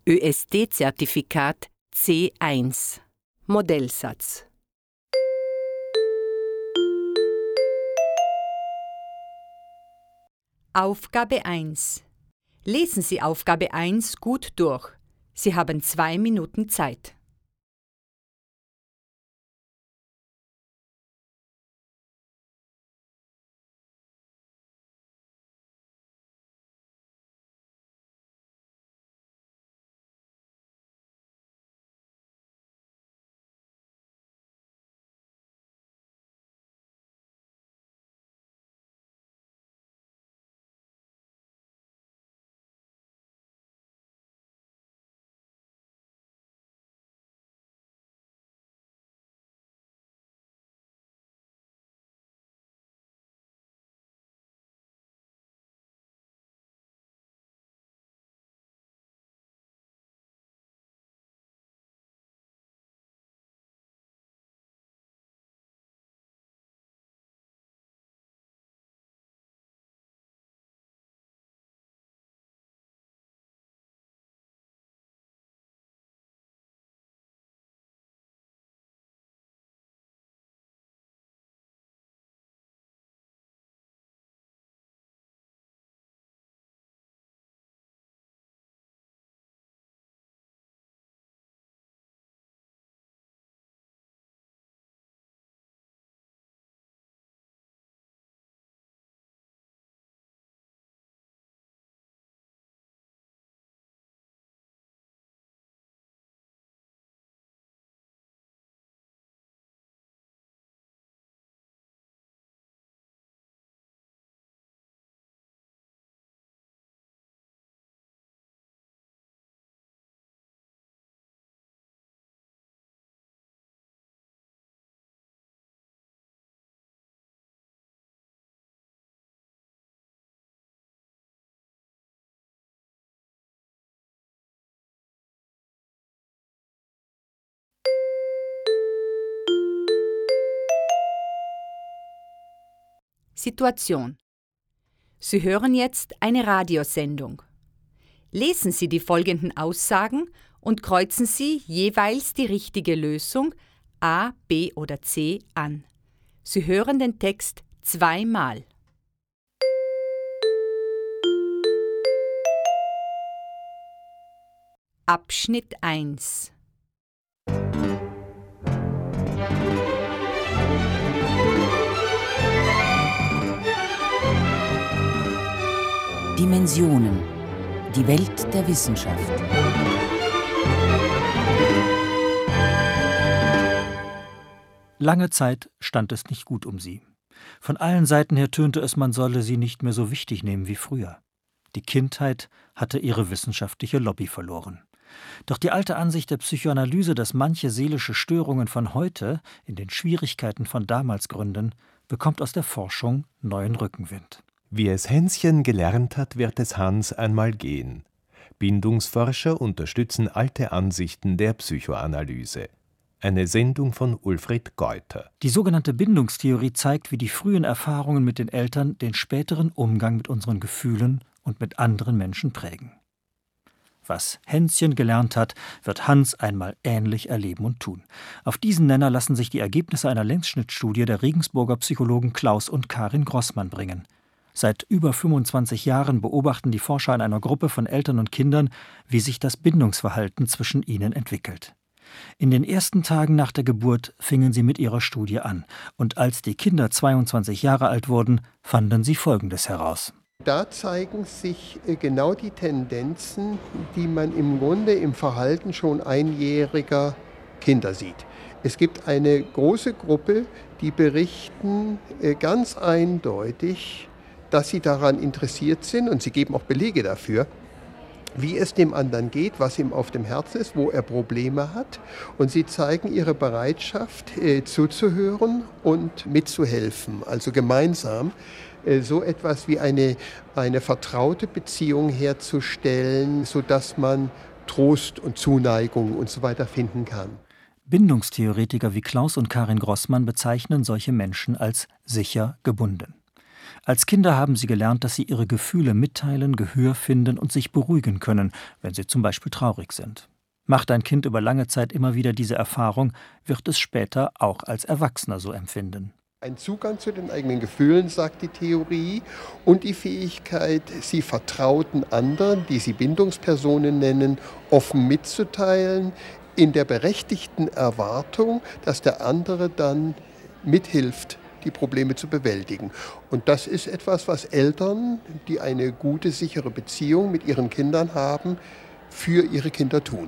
ÖSD-Zertifikat C1. Modellsatz. Aufgabe 1. Lesen Sie Aufgabe 1 gut durch. Sie haben 2 Minuten Zeit. Situation. Sie hören jetzt eine Radiosendung. Lesen Sie die folgenden Aussagen und kreuzen Sie jeweils die richtige Lösung A, B oder C an. Sie hören den Text zweimal. Abschnitt 1. Dimensionen. Die Welt der Wissenschaft. Lange Zeit stand es nicht gut um sie. Von allen Seiten her tönte es, man solle sie nicht mehr so wichtig nehmen wie früher. Die Kindheit hatte ihre wissenschaftliche Lobby verloren. Doch die alte Ansicht der Psychoanalyse, dass manche seelische Störungen von heute in den Schwierigkeiten von damals gründen, bekommt aus der Forschung neuen Rückenwind. Wie es Hänschen gelernt hat, wird es Hans einmal gehen. Bindungsforscher unterstützen alte Ansichten der Psychoanalyse. Eine Sendung von Ulfried Geuter. Die sogenannte Bindungstheorie zeigt, wie die frühen Erfahrungen mit den Eltern den späteren Umgang mit unseren Gefühlen und mit anderen Menschen prägen. Was Hänschen gelernt hat, wird Hans einmal ähnlich erleben und tun. Auf diesen Nenner lassen sich die Ergebnisse einer Längsschnittstudie der Regensburger Psychologen Klaus und Karin Grossmann bringen. Seit über 25 Jahren beobachten die Forscher in einer Gruppe von Eltern und Kindern, wie sich das Bindungsverhalten zwischen ihnen entwickelt. In den ersten Tagen nach der Geburt fingen sie mit ihrer Studie an. Und als die Kinder 22 Jahre alt wurden, fanden sie Folgendes heraus. Da zeigen sich genau die Tendenzen, die man im Grunde im Verhalten schon einjähriger Kinder sieht. Es gibt eine große Gruppe, die berichten ganz eindeutig, dass sie daran interessiert sind, und sie geben auch Belege dafür, wie es dem anderen geht, was ihm auf dem Herzen ist, wo er Probleme hat. Und sie zeigen ihre Bereitschaft, zuzuhören und mitzuhelfen, also gemeinsam so etwas wie eine vertraute Beziehung herzustellen, sodass man Trost und Zuneigung und so weiter finden kann. Bindungstheoretiker wie Klaus und Karin Grossmann bezeichnen solche Menschen als sicher gebunden. Als Kinder haben sie gelernt, dass sie ihre Gefühle mitteilen, Gehör finden und sich beruhigen können, wenn sie zum Beispiel traurig sind. Macht ein Kind über lange Zeit immer wieder diese Erfahrung, wird es später auch als Erwachsener so empfinden. Ein Zugang zu den eigenen Gefühlen, sagt die Theorie, und die Fähigkeit, sie vertrauten anderen, die sie Bindungspersonen nennen, offen mitzuteilen, in der berechtigten Erwartung, dass der andere dann mithilft, die Probleme zu bewältigen. Und das ist etwas, was Eltern, die eine gute, sichere Beziehung mit ihren Kindern haben, für ihre Kinder tun.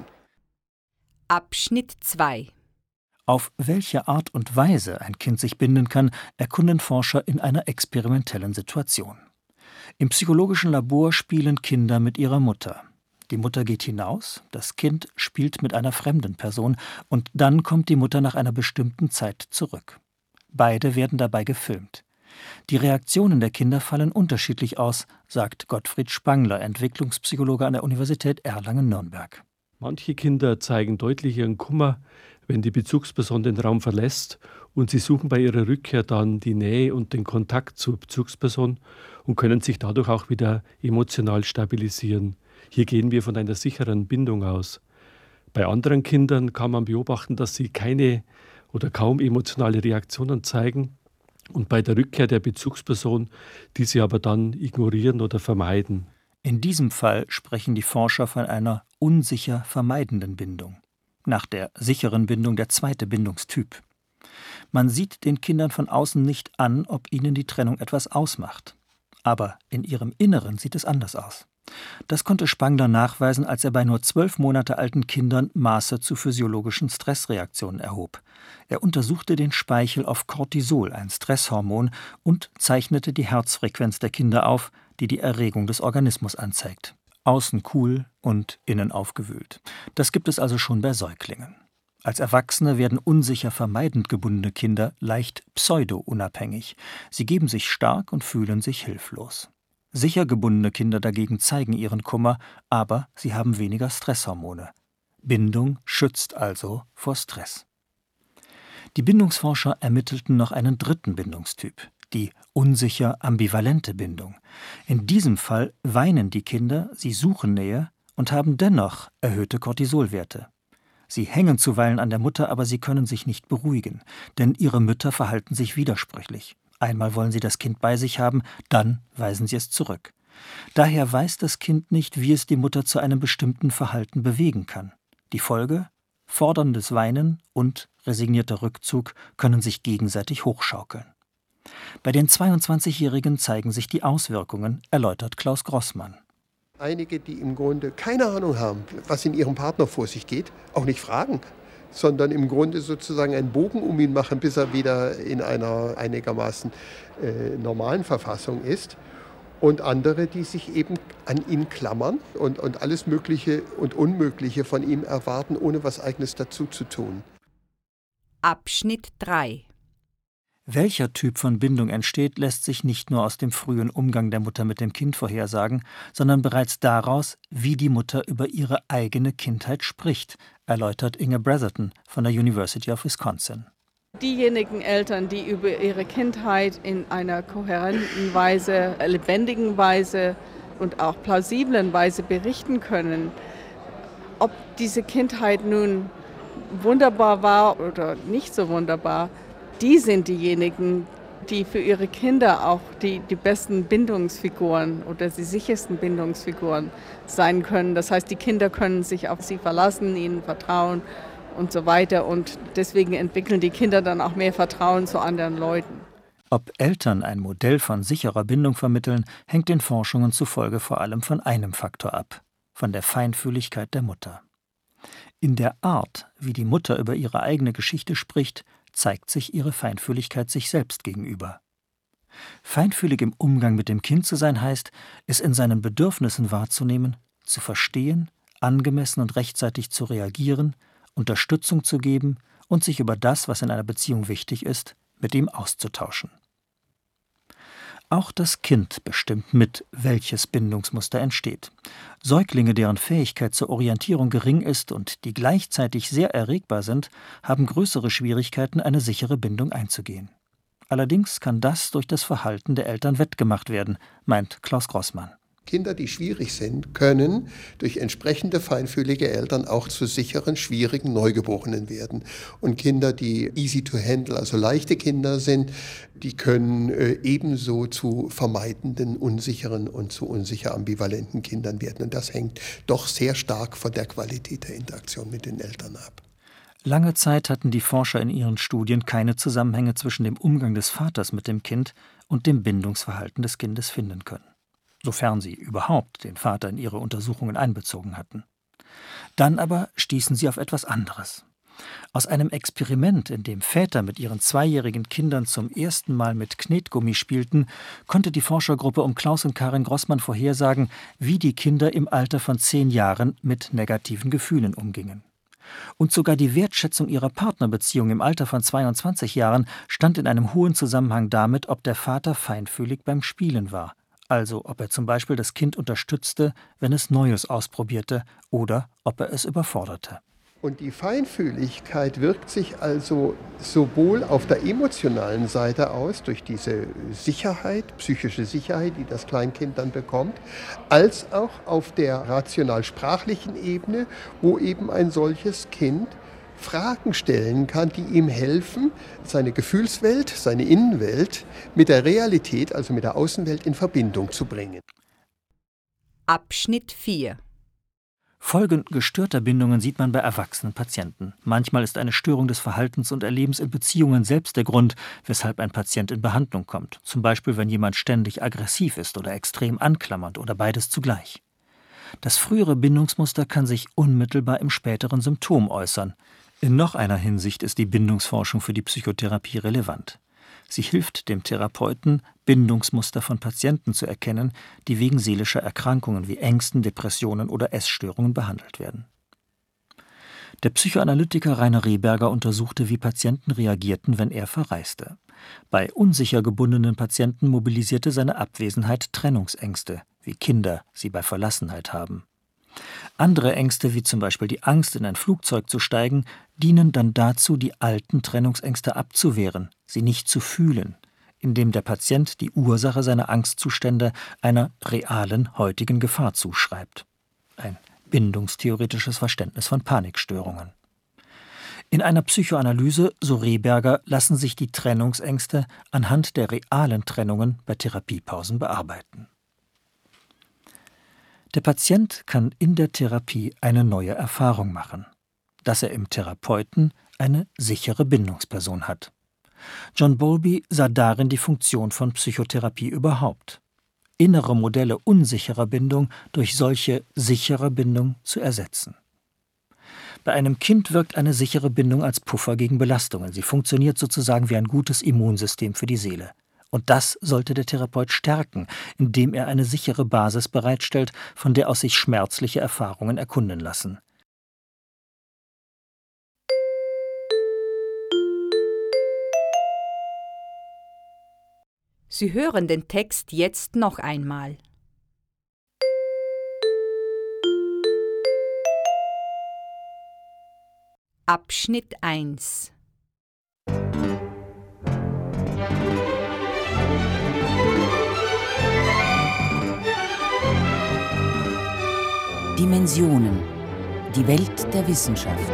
Abschnitt 2. Auf welche Art und Weise ein Kind sich binden kann, erkunden Forscher in einer experimentellen Situation. Im psychologischen Labor spielen Kinder mit ihrer Mutter. Die Mutter geht hinaus, das Kind spielt mit einer fremden Person und dann kommt die Mutter nach einer bestimmten Zeit zurück. Beide werden dabei gefilmt. Die Reaktionen der Kinder fallen unterschiedlich aus, sagt Gottfried Spangler, Entwicklungspsychologe an der Universität Erlangen-Nürnberg. Manche Kinder zeigen deutlich ihren Kummer, wenn die Bezugsperson den Raum verlässt, und sie suchen bei ihrer Rückkehr dann die Nähe und den Kontakt zur Bezugsperson und können sich dadurch auch wieder emotional stabilisieren. Hier gehen wir von einer sicheren Bindung aus. Bei anderen Kindern kann man beobachten, dass sie keine oder kaum emotionale Reaktionen zeigen und bei der Rückkehr der Bezugsperson diese aber dann ignorieren oder vermeiden. In diesem Fall sprechen die Forscher von einer unsicher vermeidenden Bindung. Nach der sicheren Bindung der zweite Bindungstyp. Man sieht den Kindern von außen nicht an, ob ihnen die Trennung etwas ausmacht. Aber in ihrem Inneren sieht es anders aus. Das konnte Spangler nachweisen, als er bei nur 12 Monate alten Kindern Maße zu physiologischen Stressreaktionen erhob. Er untersuchte den Speichel auf Cortisol, ein Stresshormon, und zeichnete die Herzfrequenz der Kinder auf, die die Erregung des Organismus anzeigt. Außen kühl und innen aufgewühlt. Das gibt es also schon bei Säuglingen. Als Erwachsene werden unsicher vermeidend gebundene Kinder leicht pseudo-unabhängig. Sie geben sich stark und fühlen sich hilflos. Sicher gebundene Kinder dagegen zeigen ihren Kummer, aber sie haben weniger Stresshormone. Bindung schützt also vor Stress. Die Bindungsforscher ermittelten noch einen dritten Bindungstyp, die unsicher ambivalente Bindung. In diesem Fall weinen die Kinder, sie suchen Nähe und haben dennoch erhöhte Cortisolwerte. Sie hängen zuweilen an der Mutter, aber sie können sich nicht beruhigen, denn ihre Mütter verhalten sich widersprüchlich. Einmal wollen sie das Kind bei sich haben, dann weisen sie es zurück. Daher weiß das Kind nicht, wie es die Mutter zu einem bestimmten Verhalten bewegen kann. Die Folge? Forderndes Weinen und resignierter Rückzug können sich gegenseitig hochschaukeln. Bei den 22-Jährigen zeigen sich die Auswirkungen, erläutert Klaus Grossmann. Einige, die im Grunde keine Ahnung haben, was in ihrem Partner vor sich geht, auch nicht fragen, sondern im Grunde sozusagen einen Bogen um ihn machen, bis er wieder in einer einigermaßen normalen Verfassung ist. Und andere, die sich eben an ihn klammern und alles Mögliche und Unmögliche von ihm erwarten, ohne was Eigenes dazu zu tun. Abschnitt 3. Welcher Typ von Bindung entsteht, lässt sich nicht nur aus dem frühen Umgang der Mutter mit dem Kind vorhersagen, sondern bereits daraus, wie die Mutter über ihre eigene Kindheit spricht, erläutert Inge Bretherton von der University of Wisconsin. Diejenigen Eltern, die über ihre Kindheit in einer kohärenten Weise, lebendigen Weise und auch plausiblen Weise berichten können, ob diese Kindheit nun wunderbar war oder nicht so wunderbar, die sind diejenigen, die für ihre Kinder auch die besten Bindungsfiguren oder die sichersten Bindungsfiguren sein können. Das heißt, die Kinder können sich auf sie verlassen, ihnen vertrauen und so weiter. Und deswegen entwickeln die Kinder dann auch mehr Vertrauen zu anderen Leuten. Ob Eltern ein Modell von sicherer Bindung vermitteln, hängt den Forschungen zufolge vor allem von einem Faktor ab: von der Feinfühligkeit der Mutter. In der Art, wie die Mutter über ihre eigene Geschichte spricht, zeigt sich ihre Feinfühligkeit sich selbst gegenüber. Feinfühlig im Umgang mit dem Kind zu sein heißt, es in seinen Bedürfnissen wahrzunehmen, zu verstehen, angemessen und rechtzeitig zu reagieren, Unterstützung zu geben und sich über das, was in einer Beziehung wichtig ist, mit ihm auszutauschen. Auch das Kind bestimmt mit, welches Bindungsmuster entsteht. Säuglinge, deren Fähigkeit zur Orientierung gering ist und die gleichzeitig sehr erregbar sind, haben größere Schwierigkeiten, eine sichere Bindung einzugehen. Allerdings kann das durch das Verhalten der Eltern wettgemacht werden, meint Klaus Grossmann. Kinder, die schwierig sind, können durch entsprechende feinfühlige Eltern auch zu sicheren, schwierigen Neugeborenen werden. Und Kinder, die easy to handle, also leichte Kinder sind, die können ebenso zu vermeidenden, unsicheren und zu unsicher ambivalenten Kindern werden. Und das hängt doch sehr stark von der Qualität der Interaktion mit den Eltern ab. Lange Zeit hatten die Forscher in ihren Studien keine Zusammenhänge zwischen dem Umgang des Vaters mit dem Kind und dem Bindungsverhalten des Kindes finden können, sofern sie überhaupt den Vater in ihre Untersuchungen einbezogen hatten. Dann aber stießen sie auf etwas anderes. Aus einem Experiment, in dem Väter mit ihren 2-jährigen Kindern zum ersten Mal mit Knetgummi spielten, konnte die Forschergruppe um Klaus und Karin Grossmann vorhersagen, wie die Kinder im Alter von 10 Jahren mit negativen Gefühlen umgingen. Und sogar die Wertschätzung ihrer Partnerbeziehung im Alter von 22 Jahren stand in einem hohen Zusammenhang damit, ob der Vater feinfühlig beim Spielen war. Also ob er zum Beispiel das Kind unterstützte, wenn es Neues ausprobierte, oder ob er es überforderte. Und die Feinfühligkeit wirkt sich also sowohl auf der emotionalen Seite aus, durch diese Sicherheit, psychische Sicherheit, die das Kleinkind dann bekommt, als auch auf der rational-sprachlichen Ebene, wo eben ein solches Kind Fragen stellen kann, die ihm helfen, seine Gefühlswelt, seine Innenwelt mit der Realität, also mit der Außenwelt in Verbindung zu bringen. Abschnitt 4. Folgen gestörter Bindungen sieht man bei erwachsenen Patienten. Manchmal ist eine Störung des Verhaltens und Erlebens in Beziehungen selbst der Grund, weshalb ein Patient in Behandlung kommt. Zum Beispiel, wenn jemand ständig aggressiv ist oder extrem anklammernd oder beides zugleich. Das frühere Bindungsmuster kann sich unmittelbar im späteren Symptom äußern. In noch einer Hinsicht ist die Bindungsforschung für die Psychotherapie relevant. Sie hilft dem Therapeuten, Bindungsmuster von Patienten zu erkennen, die wegen seelischer Erkrankungen wie Ängsten, Depressionen oder Essstörungen behandelt werden. Der Psychoanalytiker Rainer Rehberger untersuchte, wie Patienten reagierten, wenn er verreiste. Bei unsicher gebundenen Patienten mobilisierte seine Abwesenheit Trennungsängste, wie Kinder sie bei Verlassenheit haben. Andere Ängste, wie zum Beispiel die Angst, in ein Flugzeug zu steigen, dienen dann dazu, die alten Trennungsängste abzuwehren, sie nicht zu fühlen, indem der Patient die Ursache seiner Angstzustände einer realen heutigen Gefahr zuschreibt. Ein bindungstheoretisches Verständnis von Panikstörungen. In einer Psychoanalyse, so Rehberger, lassen sich die Trennungsängste anhand der realen Trennungen bei Therapiepausen bearbeiten. Der Patient kann in der Therapie eine neue Erfahrung machen, dass er im Therapeuten eine sichere Bindungsperson hat. John Bowlby sah darin die Funktion von Psychotherapie überhaupt, innere Modelle unsicherer Bindung durch solche sichere Bindung zu ersetzen. Bei einem Kind wirkt eine sichere Bindung als Puffer gegen Belastungen. Sie funktioniert sozusagen wie ein gutes Immunsystem für die Seele. Und das sollte der Therapeut stärken, indem er eine sichere Basis bereitstellt, von der aus sich schmerzliche Erfahrungen erkunden lassen. Sie hören den Text jetzt noch einmal. Abschnitt 1. Dimensionen. Die Welt der Wissenschaft.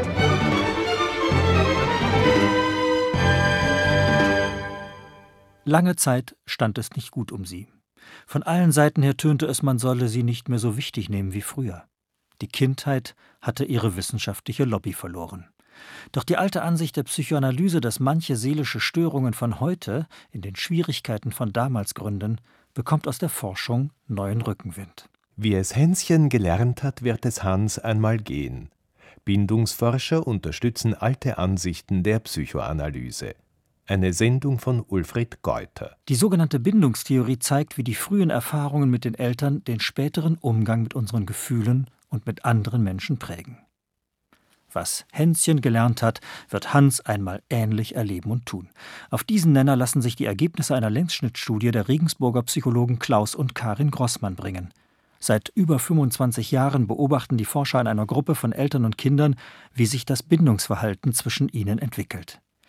Lange Zeit stand es nicht gut um sie. Von allen Seiten her tönte es, man solle sie nicht mehr so wichtig nehmen wie früher. Die Kindheit hatte ihre wissenschaftliche Lobby verloren. Doch die alte Ansicht der Psychoanalyse, dass manche seelische Störungen von heute in den Schwierigkeiten von damals gründen, bekommt aus der Forschung neuen Rückenwind. Wie es Hänschen gelernt hat, wird es Hans einmal gehen. Bindungsforscher unterstützen alte Ansichten der Psychoanalyse. Eine Sendung von Ulfried Geuter. Die sogenannte Bindungstheorie zeigt, wie die frühen Erfahrungen mit den Eltern den späteren Umgang mit unseren Gefühlen und mit anderen Menschen prägen. Was Hänschen gelernt hat, wird Hans einmal ähnlich erleben und tun. Auf diesen Nenner lassen sich die Ergebnisse einer Längsschnittstudie der Regensburger Psychologen Klaus und Karin Grossmann bringen. Seit über 25 Jahren beobachten die Forscher in einer Gruppe von Eltern und Kindern, wie sich das Bindungsverhalten zwischen ihnen entwickelt.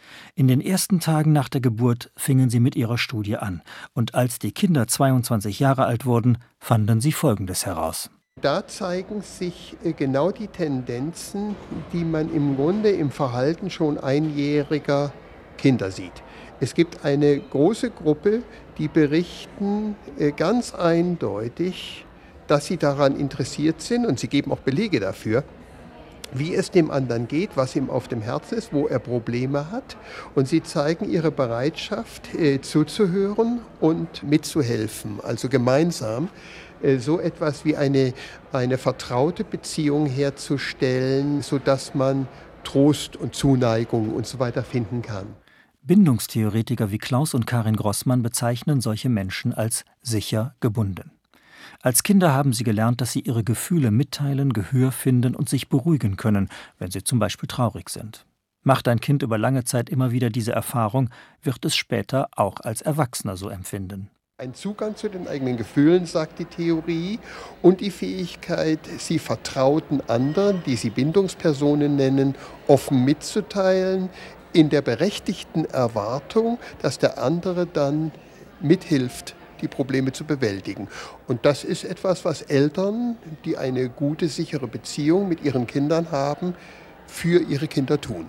In den ersten Tagen nach der Geburt fingen sie mit ihrer Studie an, und als die Kinder 22 Jahre alt wurden, fanden sie Folgendes heraus. Da zeigen sich genau die Tendenzen, die man im Grunde im Verhalten schon einjähriger Kinder sieht. Es gibt eine große Gruppe, die berichten ganz eindeutig, dass sie daran interessiert sind, und sie geben auch Belege dafür, wie es dem anderen geht, was ihm auf dem Herzen ist, wo er Probleme hat. Und sie zeigen ihre Bereitschaft, zuzuhören und mitzuhelfen, also gemeinsam so etwas wie eine vertraute Beziehung herzustellen, sodass man Trost und Zuneigung und so weiter finden kann. Bindungstheoretiker wie Klaus und Karin Grossmann bezeichnen solche Menschen als sicher gebunden. Als Kinder haben sie gelernt, dass sie ihre Gefühle mitteilen, Gehör finden und sich beruhigen können, wenn sie zum Beispiel traurig sind. Macht ein Kind über lange Zeit immer wieder diese Erfahrung, wird es später auch als Erwachsener so empfinden. Ein Zugang zu den eigenen Gefühlen, sagt die Theorie, und die Fähigkeit, sie vertrauten anderen, die sie Bindungspersonen nennen, offen mitzuteilen, in der berechtigten Erwartung, dass der andere dann mithilft, die Probleme zu bewältigen. Und das ist etwas, was Eltern, die eine gute, sichere Beziehung mit ihren Kindern haben, für ihre Kinder tun.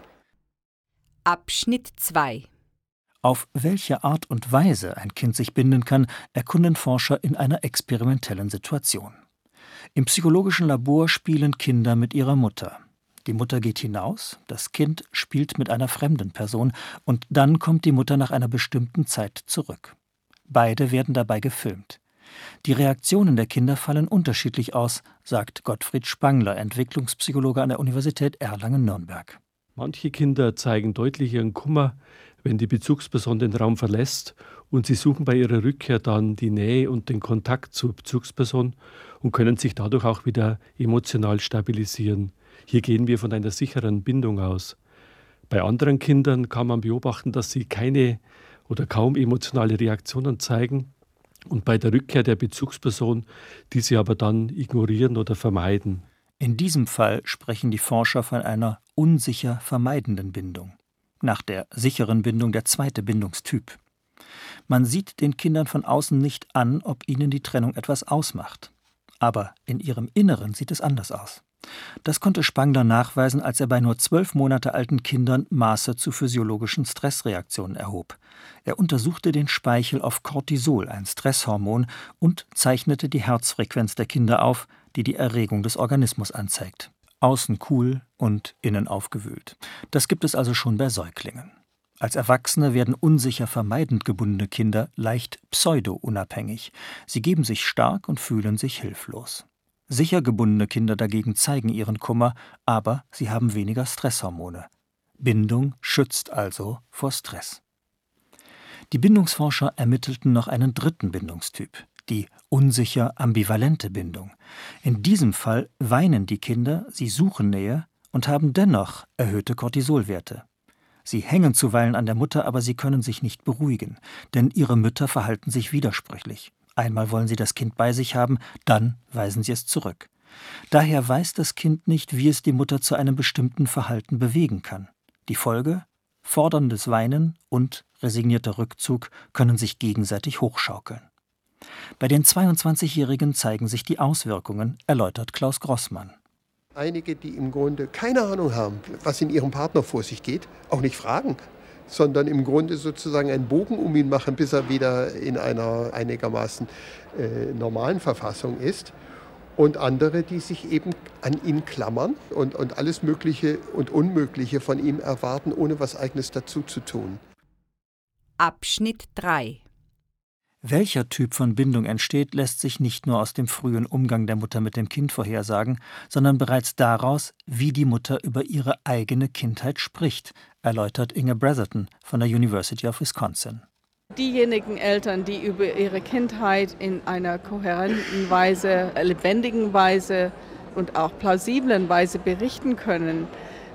Abschnitt 2. Auf welche Art und Weise ein Kind sich binden kann, erkunden Forscher in einer experimentellen Situation. Im psychologischen Labor spielen Kinder mit ihrer Mutter. Die Mutter geht hinaus, das Kind spielt mit einer fremden Person und dann kommt die Mutter nach einer bestimmten Zeit zurück. Beide werden dabei gefilmt. Die Reaktionen der Kinder fallen unterschiedlich aus, sagt Gottfried Spangler, Entwicklungspsychologe an der Universität Erlangen-Nürnberg. Manche Kinder zeigen deutlich ihren Kummer, wenn die Bezugsperson den Raum verlässt, und sie suchen bei ihrer Rückkehr dann die Nähe und den Kontakt zur Bezugsperson und können sich dadurch auch wieder emotional stabilisieren. Hier gehen wir von einer sicheren Bindung aus. Bei anderen Kindern kann man beobachten, dass sie keine oder kaum emotionale Reaktionen zeigen und bei der Rückkehr der Bezugsperson diese aber dann ignorieren oder vermeiden. In diesem Fall sprechen die Forscher von einer unsicher vermeidenden Bindung. Nach der sicheren Bindung der zweite Bindungstyp. Man sieht den Kindern von außen nicht an, ob ihnen die Trennung etwas ausmacht. Aber in ihrem Inneren sieht es anders aus. Das konnte Spangler nachweisen, als er bei nur 12 Monate alten Kindern Maße zu physiologischen Stressreaktionen erhob. Er untersuchte den Speichel auf Cortisol, ein Stresshormon, und zeichnete die Herzfrequenz der Kinder auf, die die Erregung des Organismus anzeigt. Außen kühl und innen aufgewühlt. Das gibt es also schon bei Säuglingen. Als Erwachsene werden unsicher vermeidend gebundene Kinder leicht pseudo-unabhängig. Sie geben sich stark und fühlen sich hilflos. Sicher gebundene Kinder dagegen zeigen ihren Kummer, aber sie haben weniger Stresshormone. Bindung schützt also vor Stress. Die Bindungsforscher ermittelten noch einen dritten Bindungstyp, die unsicher ambivalente Bindung. In diesem Fall weinen die Kinder, sie suchen Nähe und haben dennoch erhöhte Cortisolwerte. Sie hängen zuweilen an der Mutter, aber sie können sich nicht beruhigen, denn ihre Mütter verhalten sich widersprüchlich. Einmal wollen sie das Kind bei sich haben, dann weisen sie es zurück. Daher weiß das Kind nicht, wie es die Mutter zu einem bestimmten Verhalten bewegen kann. Die Folge? Forderndes Weinen und resignierter Rückzug können sich gegenseitig hochschaukeln. Bei den 22-Jährigen zeigen sich die Auswirkungen, erläutert Klaus Grossmann. Einige, die im Grunde keine Ahnung haben, was in ihrem Partner vor sich geht, auch nicht fragen, sondern im Grunde sozusagen einen Bogen um ihn machen, bis er wieder in einer einigermaßen normalen Verfassung ist. Und andere, die sich eben an ihn klammern und alles Mögliche und Unmögliche von ihm erwarten, ohne was Eigenes dazu zu tun. Abschnitt 3. Welcher Typ von Bindung entsteht, lässt sich nicht nur aus dem frühen Umgang der Mutter mit dem Kind vorhersagen, sondern bereits daraus, wie die Mutter über ihre eigene Kindheit spricht, erläutert Inge Bretherton von der University of Wisconsin. Diejenigen Eltern, die über ihre Kindheit in einer kohärenten Weise, lebendigen Weise und auch plausiblen Weise berichten können,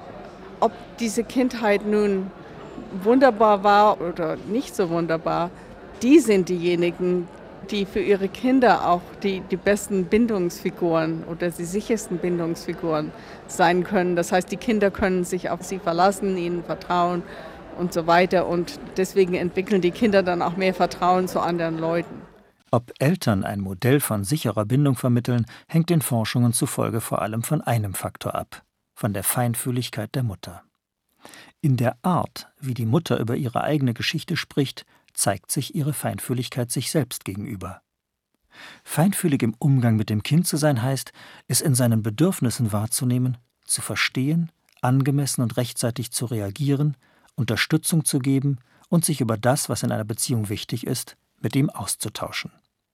ob diese Kindheit nun wunderbar war oder nicht so wunderbar, die sind diejenigen, die für ihre Kinder auch die besten Bindungsfiguren oder die sichersten Bindungsfiguren sein können. Das heißt, die Kinder können sich auf sie verlassen, ihnen vertrauen und so weiter. Und deswegen entwickeln die Kinder dann auch mehr Vertrauen zu anderen Leuten. Ob Eltern ein Modell von sicherer Bindung vermitteln, hängt den Forschungen zufolge vor allem von einem Faktor ab: von der Feinfühligkeit der Mutter. In der Art, wie die Mutter über ihre eigene Geschichte spricht, zeigt sich ihre Feinfühligkeit sich selbst gegenüber. Feinfühlig im Umgang mit dem Kind zu sein heißt, es in seinen Bedürfnissen wahrzunehmen, zu verstehen, angemessen und rechtzeitig zu reagieren, Unterstützung zu geben und sich über das, was in einer Beziehung wichtig ist, mit ihm auszutauschen.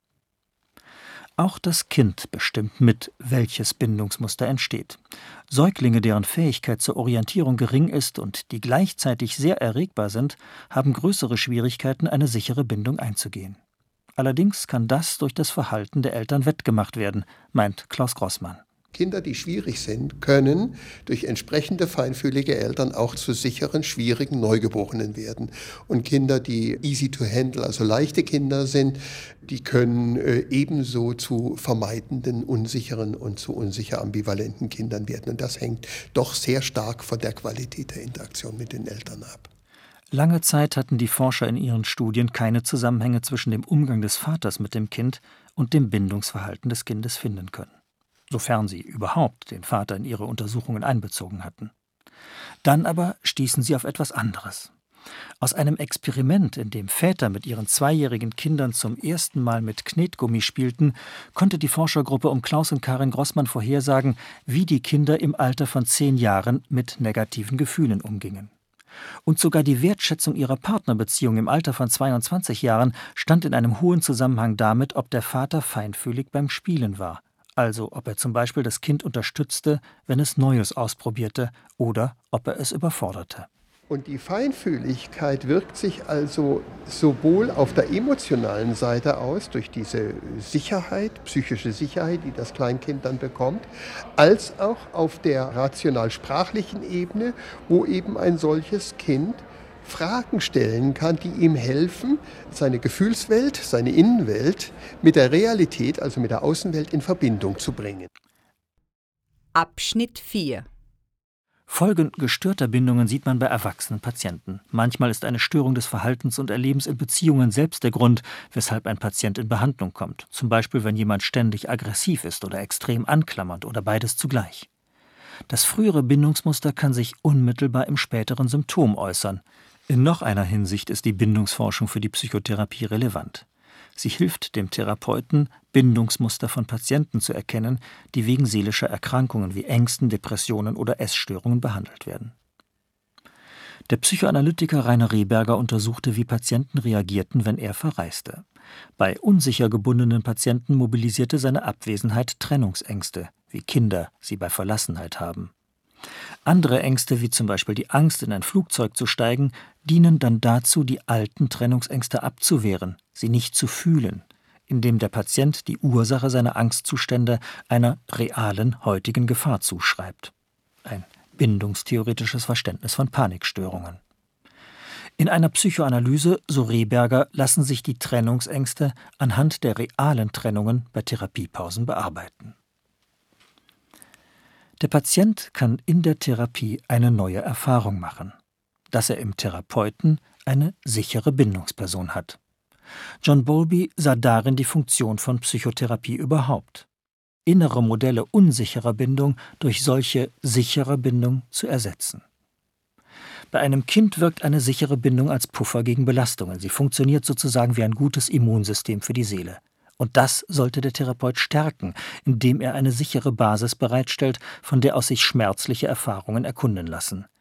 Auch das Kind bestimmt mit, welches Bindungsmuster entsteht. Säuglinge, deren Fähigkeit zur Orientierung gering ist und die gleichzeitig sehr erregbar sind, haben größere Schwierigkeiten, eine sichere Bindung einzugehen. Allerdings kann das durch das Verhalten der Eltern wettgemacht werden, meint Klaus Grossmann. Kinder, die schwierig sind, können durch entsprechende feinfühlige Eltern auch zu sicheren, schwierigen Neugeborenen werden. Und Kinder, die easy to handle, also leichte Kinder sind, die können ebenso zu vermeidenden, unsicheren und zu unsicher ambivalenten Kindern werden. Und das hängt doch sehr stark von der Qualität der Interaktion mit den Eltern ab. Lange Zeit hatten die Forscher in ihren Studien keine Zusammenhänge zwischen dem Umgang des Vaters mit dem Kind und dem Bindungsverhalten des Kindes finden können, sofern sie überhaupt den Vater in ihre Untersuchungen einbezogen hatten. Dann aber stießen sie auf etwas anderes. Aus einem Experiment, in dem Väter mit ihren 2-jährigen Kindern zum ersten Mal mit Knetgummi spielten, konnte die Forschergruppe um Klaus und Karin Grossmann vorhersagen, wie die Kinder im Alter von 10 Jahren mit negativen Gefühlen umgingen. Und sogar die Wertschätzung ihrer Partnerbeziehung im Alter von 22 Jahren stand in einem hohen Zusammenhang damit, ob der Vater feinfühlig beim Spielen war. Also ob er zum Beispiel das Kind unterstützte, wenn es Neues ausprobierte, oder ob er es überforderte. Und die Feinfühligkeit wirkt sich also sowohl auf der emotionalen Seite aus, durch diese Sicherheit, psychische Sicherheit, die das Kleinkind dann bekommt, als auch auf der rational-sprachlichen Ebene, wo eben ein solches Kind Fragen stellen kann, die ihm helfen, seine Gefühlswelt, seine Innenwelt mit der Realität, also mit der Außenwelt, in Verbindung zu bringen. Abschnitt 4. Folgen gestörter Bindungen sieht man bei erwachsenen Patienten. Manchmal ist eine Störung des Verhaltens und Erlebens in Beziehungen selbst der Grund, weshalb ein Patient in Behandlung kommt. Zum Beispiel, wenn jemand ständig aggressiv ist oder extrem anklammernd oder beides zugleich. Das frühere Bindungsmuster kann sich unmittelbar im späteren Symptom äußern. In noch einer Hinsicht ist die Bindungsforschung für die Psychotherapie relevant. Sie hilft dem Therapeuten, Bindungsmuster von Patienten zu erkennen, die wegen seelischer Erkrankungen wie Ängsten, Depressionen oder Essstörungen behandelt werden. Der Psychoanalytiker Rainer Rehberger untersuchte, wie Patienten reagierten, wenn er verreiste. Bei unsicher gebundenen Patienten mobilisierte seine Abwesenheit Trennungsängste, wie Kinder sie bei Verlassenheit haben. Andere Ängste, wie zum Beispiel die Angst, in ein Flugzeug zu steigen, dienen dann dazu, die alten Trennungsängste abzuwehren, sie nicht zu fühlen, indem der Patient die Ursache seiner Angstzustände einer realen heutigen Gefahr zuschreibt. Ein bindungstheoretisches Verständnis von Panikstörungen. In einer Psychoanalyse, so Rehberger, lassen sich die Trennungsängste anhand der realen Trennungen bei Therapiepausen bearbeiten. Der Patient kann in der Therapie eine neue Erfahrung machen, dass er im Therapeuten eine sichere Bindungsperson hat. John Bowlby sah darin die Funktion von Psychotherapie überhaupt: innere Modelle unsicherer Bindung durch solche sicherer Bindung zu ersetzen. Bei einem Kind wirkt eine sichere Bindung als Puffer gegen Belastungen. Sie funktioniert sozusagen wie ein gutes Immunsystem für die Seele. Und das sollte der Therapeut stärken, indem er eine sichere Basis bereitstellt, von der aus sich schmerzliche Erfahrungen erkunden lassen.